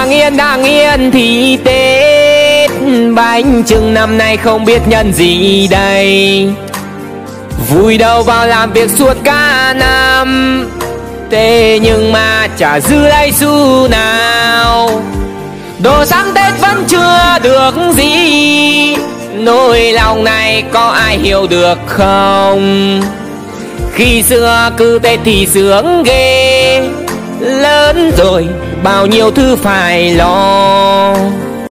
Đang yên thì Tết, bánh chưng năm nay không biết nhân gì đây. Vui đầu vào làm việc suốt cả năm, thế nhưng mà chả dư lấy xu nào. Đồ sắm Tết vẫn chưa được gì, nỗi lòng này có ai hiểu được không? Khi xưa cứ Tết thì sướng ghê, lớn rồi bao nhiêu thứ phải lo.